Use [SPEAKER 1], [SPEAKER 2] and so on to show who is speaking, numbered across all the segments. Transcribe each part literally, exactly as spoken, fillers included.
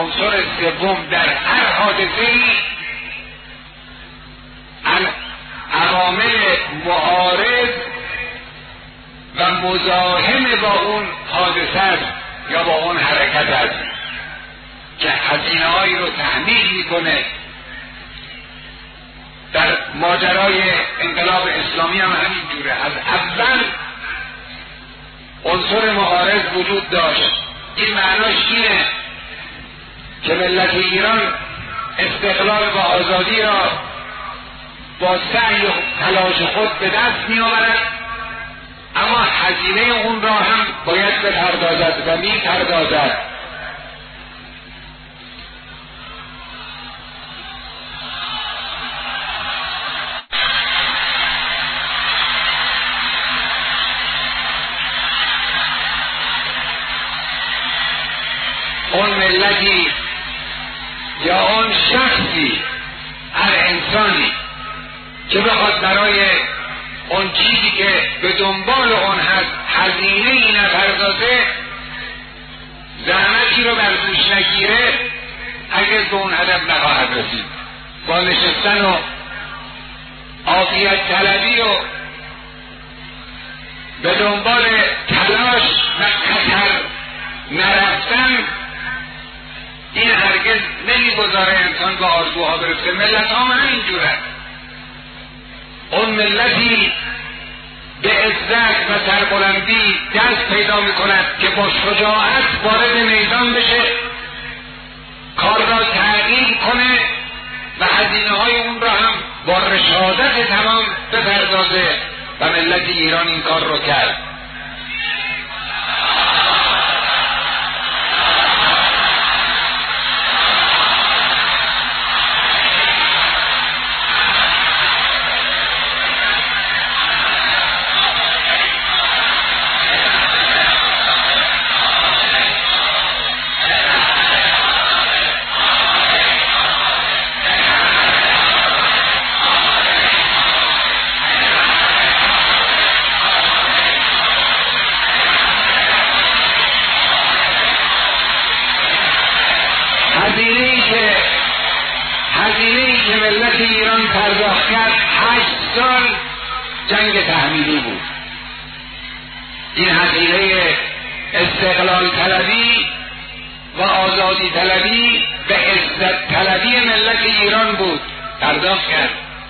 [SPEAKER 1] عنصر سوم در هر حادثه‌ای عوامل معارض و مزاحم با اون حادثه است یا با اون حرکت است که هزینه هایی رو تحمیل میکنه. در ماجرای انقلاب اسلامی هم همین جوره، از اول عنصر معارض وجود داشت. این معناش اینه که ملت ایران استقلال و آزادی را با سعی و تلاش خود به دست می آورد، اما هزینه اون را هم باید بپردازد و می پردازد. اون ملتی یا اون شخصی، هر انسانی که بخواد برای اون چیزی که به دنبال اون هست هزینه ای نپردازه، زحمتی رو بر دوش نگیره، اگر به اون هدف نخواهد رسید. با نشستن و عافیت طلبی و به دنبال تلاش و خطر نرفتن، این هرگز نمیگذاره انسان با آرزوها برسه. ملت ها هم اینجوره. اون ملتی به عزت و سربلندی دست پیدا میکند که با شجاعت وارد میدان بشه، کار را تغییر کنه و هزینه های اون را هم با رشادت تمام بپردازه و ملت ایران این کار رو کرد. جنگ تحمیلی بود. این هزینه استقلال طلبی و آزادی طلبی به عزت طلبی ملت ایران بود، پرداخت کرد.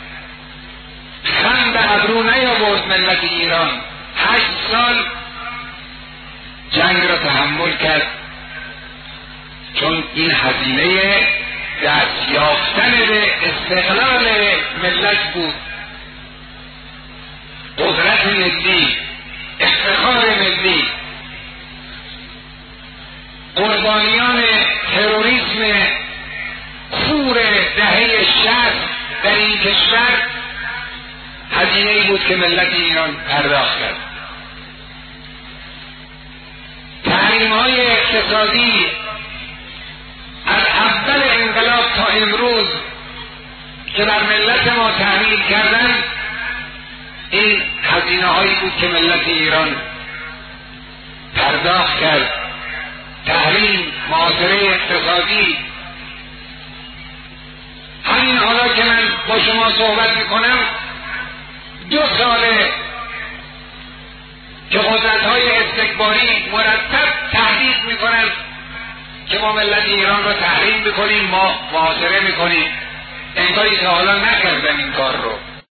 [SPEAKER 1] خم به ابرو نیاورد ملت ایران، هشت سال جنگ را تحمل کرد، چون این هزینه دست یافتن به استقلال ملت بود. قدرت ملی، افتخار ملی. قربانیان تروریسم خور دهه شصت در این کشور هزینه‌ای بود که ملت ایران پرداخت کرد. تحریم‌های اقتصادی از اول انقلاب تا امروز که بر ملت ما تحمیل کردن، این هزینه هایی بود که ملت ایران پرداخت کرد. تحریم، محاصره اقتصادی. همین حالا که من با شما صحبت میکنم، دو ساله که قدرت های استکباری مرتب تهدید میکنن که ما ملت ایران را تحریم میکنیم، ما محاصره میکنیم. انگاری تا حالا نکردن این کار رو.